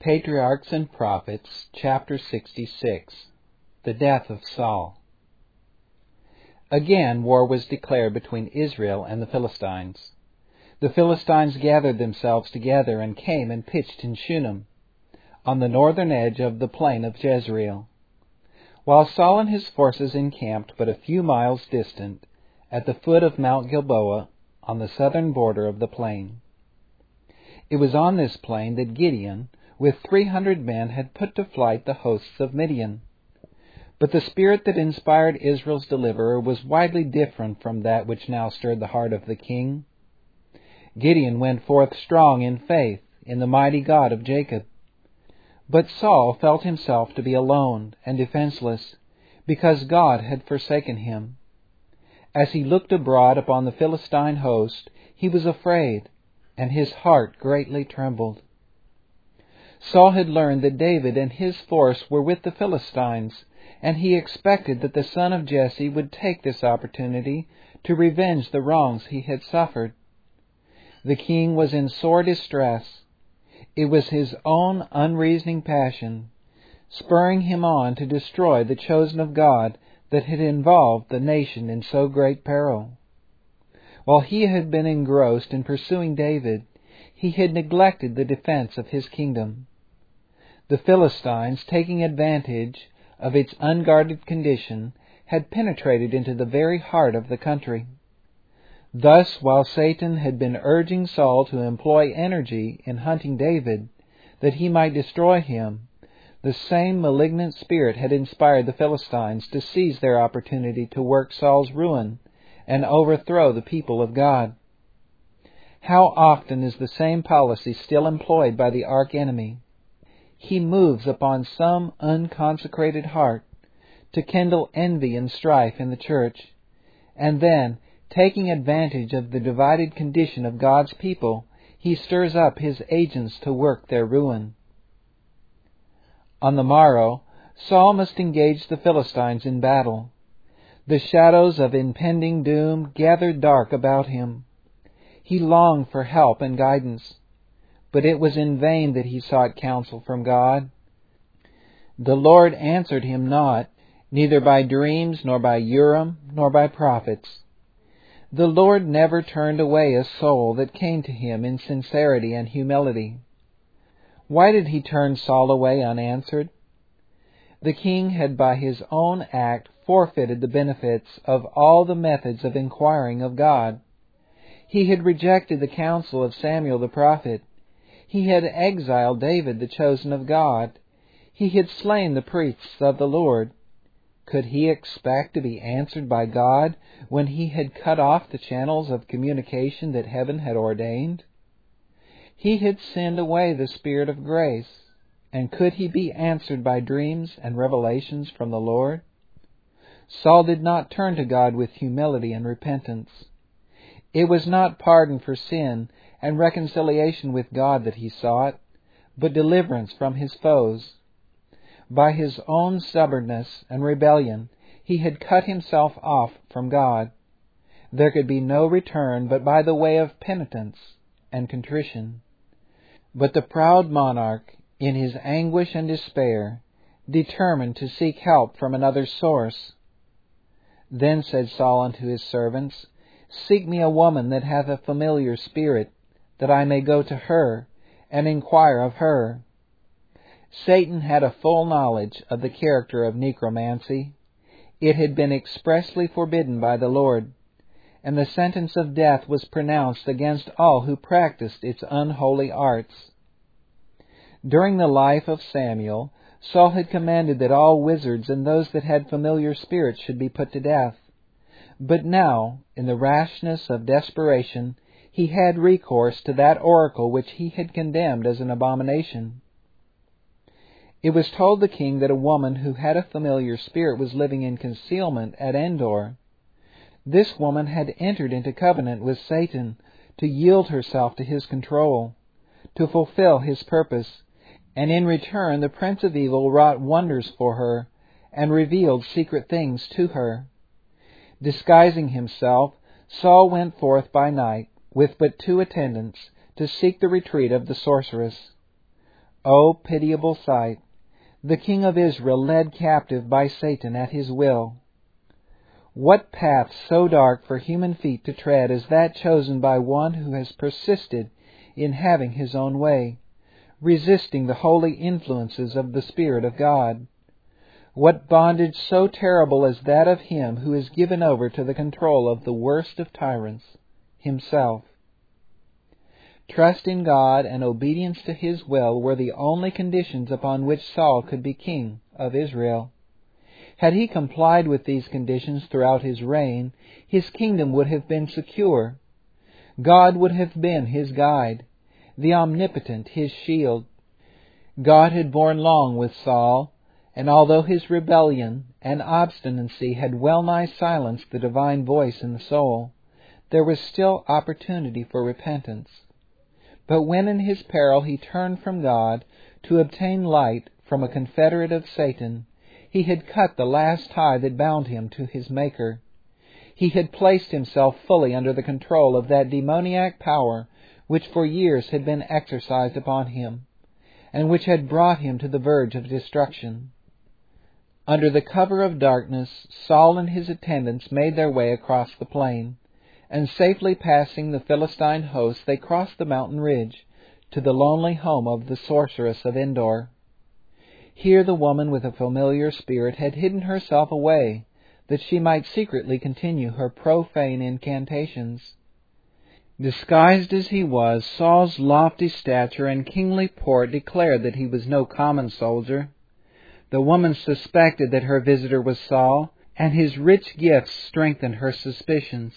Patriarchs and Prophets, chapter 66. The death of Saul. Again war was declared between Israel and the Philistines. The Philistines gathered themselves together and came and pitched in Shunem, on the northern edge of the plain of Jezreel, while Saul and his forces encamped but a few miles distant, at the foot of Mount Gilboa, on the southern border of the plain. It was on this plain that Gideon, with 300 men, had put to flight the hosts of Midian. But the spirit that inspired Israel's deliverer was widely different from that which now stirred the heart of the king. Gideon went forth strong in faith in the mighty God of Jacob. But Saul felt himself to be alone and defenseless, because God had forsaken him. As he looked abroad upon the Philistine host, he was afraid, and his heart greatly trembled. Saul had learned that David and his force were with the Philistines, and he expected that the son of Jesse would take this opportunity to revenge the wrongs he had suffered. The king was in sore distress. It was his own unreasoning passion, spurring him on to destroy the chosen of God, that had involved the nation in so great peril. While he had been engrossed in pursuing David, he had neglected the defense of his kingdom. The Philistines, taking advantage of its unguarded condition, had penetrated into the very heart of the country. Thus, while Satan had been urging Saul to employ energy in hunting David, that he might destroy him, the same malignant spirit had inspired the Philistines to seize their opportunity to work Saul's ruin and overthrow the people of God. How often is the same policy still employed by the arch-enemy? He moves upon some unconsecrated heart to kindle envy and strife in the church, and then, taking advantage of the divided condition of God's people, he stirs up his agents to work their ruin. On the morrow, Saul must engage the Philistines in battle. The shadows of impending doom gathered dark about him. He longed for help and guidance, but it was in vain that he sought counsel from God. The Lord answered him not, neither by dreams, nor by Urim, nor by prophets. The Lord never turned away a soul that came to him in sincerity and humility. Why did he turn Saul away unanswered? The king had by his own act forfeited the benefits of all the methods of inquiring of God. He had rejected the counsel of Samuel the prophet. He had exiled David, the chosen of God. He had slain the priests of the Lord. Could he expect to be answered by God when he had cut off the channels of communication that heaven had ordained? He had sinned away the Spirit of grace, and could he be answered by dreams and revelations from the Lord? Saul did not turn to God with humility and repentance. It was not pardon for sin and reconciliation with God that he sought, but deliverance from his foes. By his own stubbornness and rebellion, he had cut himself off from God. There could be no return but by the way of penitence and contrition. But the proud monarch, in his anguish and despair, determined to seek help from another source. Then said Saul unto his servants, Seek me a woman that hath a familiar spirit, that I may go to her, and inquire of her. Satan had a full knowledge of the character of necromancy. It had been expressly forbidden by the Lord, and the sentence of death was pronounced against all who practiced its unholy arts. During the life of Samuel, Saul had commanded that all wizards and those that had familiar spirits should be put to death. But now, in the rashness of desperation, he had recourse to that oracle which he had condemned as an abomination. It was told the king that a woman who had a familiar spirit was living in concealment at Endor. This woman had entered into covenant with Satan to yield herself to his control, to fulfill his purpose, and in return the prince of evil wrought wonders for her and revealed secret things to her. Disguising himself, Saul went forth by night with but 2 attendants to seek the retreat of the sorceress. O pitiable sight! The King of Israel led captive by Satan at his will. What path so dark for human feet to tread as that chosen by one who has persisted in having his own way, resisting the holy influences of the Spirit of God? What bondage so terrible as that of him who is given over to the control of the worst of tyrants, himself? Trust in God and obedience to His will were the only conditions upon which Saul could be king of Israel. Had he complied with these conditions throughout his reign, his kingdom would have been secure. God would have been his guide, the Omnipotent his shield. God had borne long with Saul, and although his rebellion and obstinacy had well-nigh silenced the divine voice in the soul, there was still opportunity for repentance. But when in his peril he turned from God to obtain light from a confederate of Satan, he had cut the last tie that bound him to his Maker. He had placed himself fully under the control of that demoniac power which for years had been exercised upon him, and which had brought him to the verge of destruction. Under the cover of darkness, Saul and his attendants made their way across the plain, and safely passing the Philistine host, they crossed the mountain ridge to the lonely home of the sorceress of Endor. Here the woman with a familiar spirit had hidden herself away, that she might secretly continue her profane incantations. Disguised as he was, Saul's lofty stature and kingly port declared that he was no common soldier. The woman suspected that her visitor was Saul, and his rich gifts strengthened her suspicions.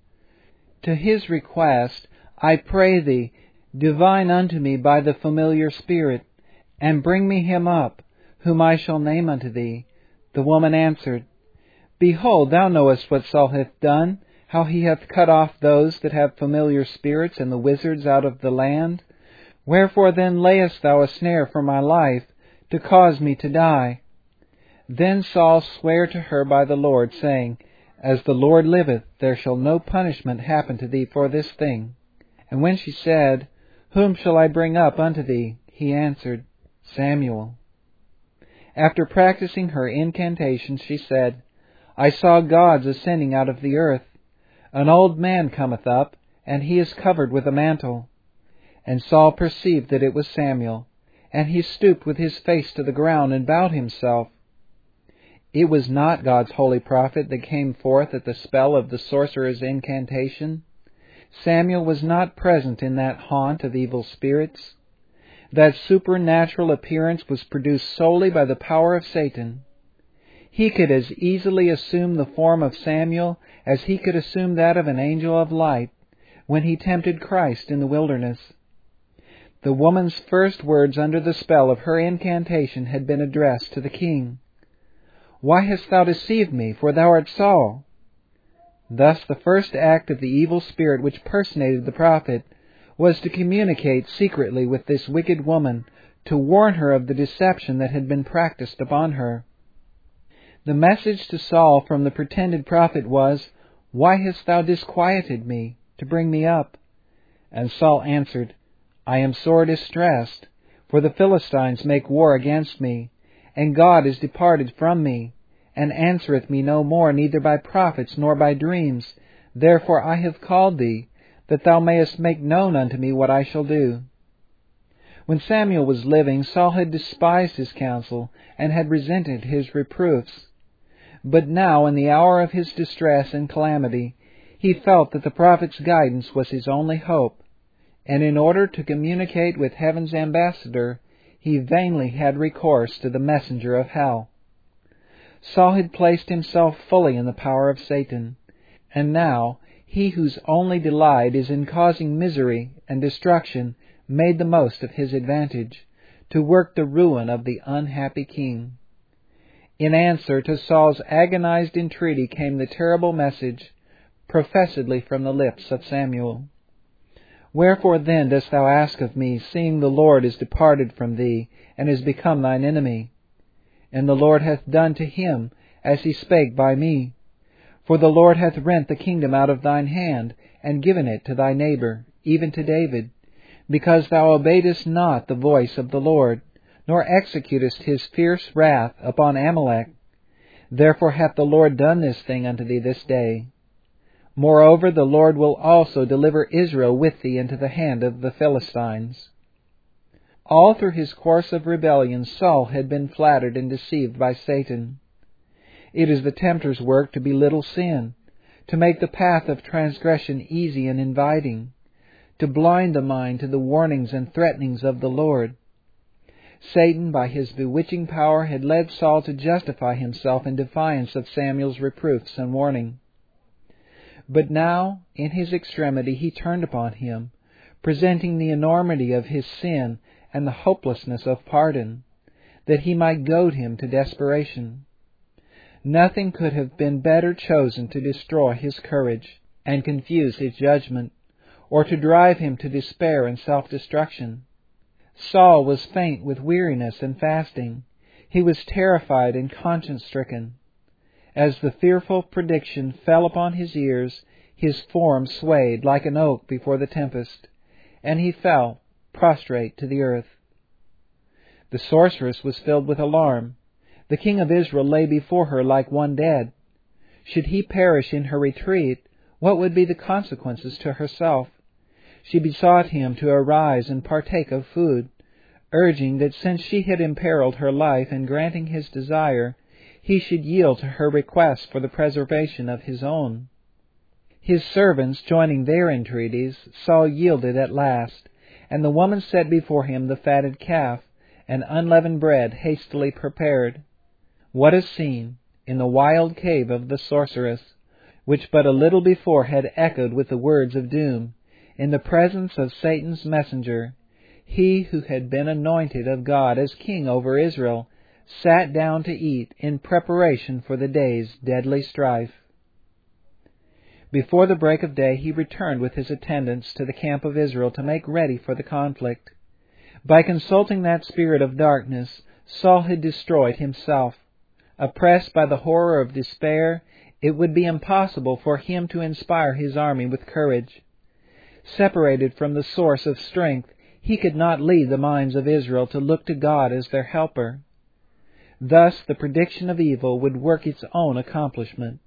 To his request, I pray thee, divine unto me by the familiar spirit, and bring me him up, whom I shall name unto thee. The woman answered, Behold, thou knowest what Saul hath done, how he hath cut off those that have familiar spirits and the wizards out of the land. Wherefore then layest thou a snare for my life, to cause me to die? Then Saul sware to her by the Lord, saying, As the Lord liveth, there shall no punishment happen to thee for this thing. And when she said, Whom shall I bring up unto thee? He answered, Samuel. After practicing her incantations, she said, I saw gods ascending out of the earth. An old man cometh up, and he is covered with a mantle. And Saul perceived that it was Samuel, and he stooped with his face to the ground and bowed himself. It was not God's holy prophet that came forth at the spell of the sorcerer's incantation. Samuel was not present in that haunt of evil spirits. That supernatural appearance was produced solely by the power of Satan. He could as easily assume the form of Samuel as he could assume that of an angel of light when he tempted Christ in the wilderness. The woman's first words under the spell of her incantation had been addressed to the king. Why hast thou deceived me, for thou art Saul? Thus the first act of the evil spirit which personated the prophet was to communicate secretly with this wicked woman, to warn her of the deception that had been practiced upon her. The message to Saul from the pretended prophet was, Why hast thou disquieted me, to bring me up? And Saul answered, I am sore distressed, for the Philistines make war against me, and God is departed from me, and answereth me no more, neither by prophets nor by dreams. Therefore I have called thee, that thou mayest make known unto me what I shall do. When Samuel was living, Saul had despised his counsel, and had resented his reproofs. But now, in the hour of his distress and calamity, he felt that the prophet's guidance was his only hope, and in order to communicate with heaven's ambassador, he vainly had recourse to the messenger of hell. Saul had placed himself fully in the power of Satan, and now he whose only delight is in causing misery and destruction made the most of his advantage, to work the ruin of the unhappy king. In answer to Saul's agonized entreaty came the terrible message, professedly from the lips of Samuel. Wherefore then dost thou ask of me, seeing the Lord is departed from thee, and is become thine enemy? And the Lord hath done to him as he spake by me. For the Lord hath rent the kingdom out of thine hand, and given it to thy neighbor, even to David. because thou obeyedst not the voice of the Lord, nor executest his fierce wrath upon Amalek. Therefore hath the Lord done this thing unto thee this day. Moreover, the Lord will also deliver Israel with thee into the hand of the Philistines. All through his course of rebellion Saul had been flattered and deceived by Satan. It is the tempter's work to belittle sin, to make the path of transgression easy and inviting, to blind the mind to the warnings and threatenings of the Lord. Satan, by his bewitching power, had led Saul to justify himself in defiance of Samuel's reproofs and warning. But now, in his extremity, he turned upon him, presenting the enormity of his sin and the hopelessness of pardon, that he might goad him to desperation. Nothing could have been better chosen to destroy his courage and confuse his judgment, or to drive him to despair and self-destruction. Saul was faint with weariness and fasting. He was terrified and conscience-stricken. As the fearful prediction fell upon his ears, his form swayed like an oak before the tempest, and he fell prostrate to the earth. The sorceress was filled with alarm. The king of Israel lay before her like one dead. Should he perish in her retreat, what would be the consequences to herself? She besought him to arise and partake of food, urging that since she had imperiled her life in granting his desire, he should yield to her request for the preservation of his own. His servants joining their entreaties, Saul yielded at last, and the woman set before him the fatted calf and unleavened bread hastily prepared. What a scene in the wild cave of the sorceress, which but a little before had echoed with the words of doom, in the presence of Satan's messenger. He who had been anointed of God as king over Israel sat down to eat in preparation for the day's deadly strife. Before the break of day he returned with his attendants to the camp of Israel to make ready for the conflict. By consulting that spirit of darkness, Saul had destroyed himself. Oppressed by the horror of despair, it would be impossible for him to inspire his army with courage. Separated from the source of strength, he could not lead the minds of Israel to look to God as their helper. Thus the prediction of evil would work its own accomplishment.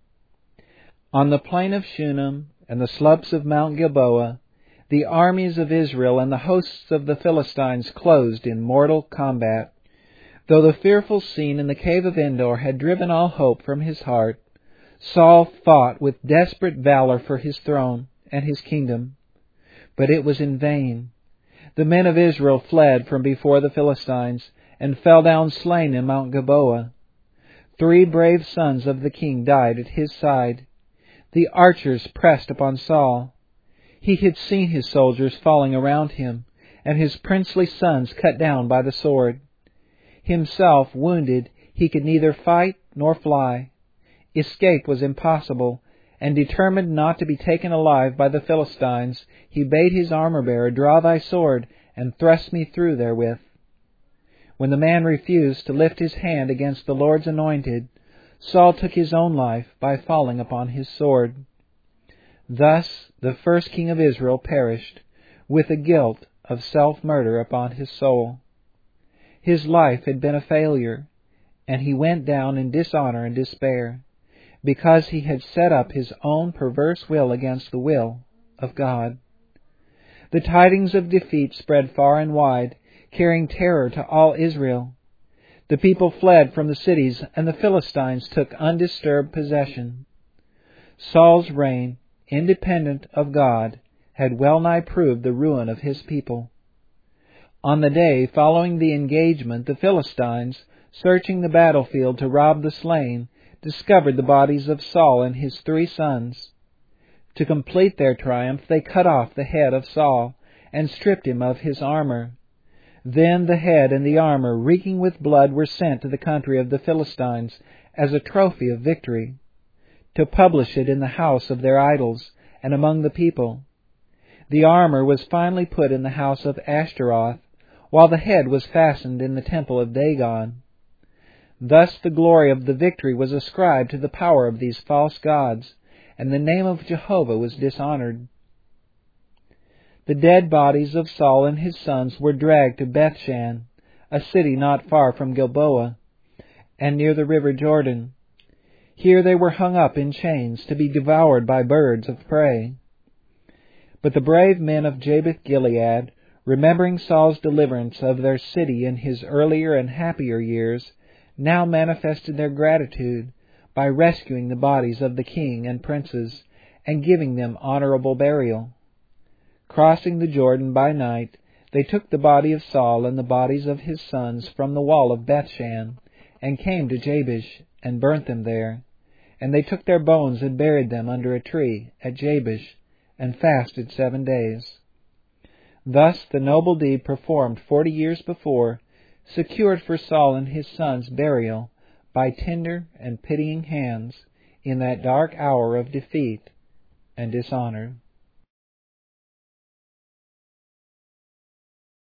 On the plain of Shunem and the slopes of Mount Gilboa, the armies of Israel and the hosts of the Philistines closed in mortal combat. Though the fearful scene in the cave of Endor had driven all hope from his heart, Saul fought with desperate valor for his throne and his kingdom. But it was in vain. The men of Israel fled from before the Philistines and fell down slain in Mount Gilboa. 3 brave sons of the king died at his side. The archers pressed upon Saul. He had seen his soldiers falling around him, and his princely sons cut down by the sword. Himself wounded, he could neither fight nor fly. Escape was impossible, and determined not to be taken alive by the Philistines, he bade his armor-bearer, "Draw thy sword, and thrust me through therewith." When the man refused to lift his hand against the Lord's anointed, Saul took his own life by falling upon his sword. Thus the first king of Israel perished, with the guilt of self-murder upon his soul. His life had been a failure, and he went down in dishonor and despair, because he had set up his own perverse will against the will of God. The tidings of defeat spread far and wide, carrying terror to all Israel. The people fled from the cities, and the Philistines took undisturbed possession. Saul's reign, independent of God, had well nigh proved the ruin of his people. On the day following the engagement, the Philistines, searching the battlefield to rob the slain, discovered the bodies of Saul and his 3 sons. To complete their triumph, they cut off the head of Saul and stripped him of his armor. Then the head and the armor, reeking with blood, were sent to the country of the Philistines as a trophy of victory, to publish it in the house of their idols and among the people. The armor was finally put in the house of Ashtaroth, while the head was fastened in the temple of Dagon. Thus the glory of the victory was ascribed to the power of these false gods, and the name of Jehovah was dishonored. The dead bodies of Saul and his sons were dragged to Bethshan, a city not far from Gilboa, and near the river Jordan. Here they were hung up in chains to be devoured by birds of prey. But the brave men of Jabesh-Gilead, remembering Saul's deliverance of their city in his earlier and happier years, now manifested their gratitude by rescuing the bodies of the king and princes and giving them honorable burial. Crossing the Jordan by night, they took the body of Saul and the bodies of his sons from the wall of Bethshan, and came to Jabesh, and burnt them there. And they took their bones and buried them under a tree at Jabesh, and fasted 7 days. Thus the noble deed performed 40 years before secured for Saul and his sons burial by tender and pitying hands in that dark hour of defeat and dishonor.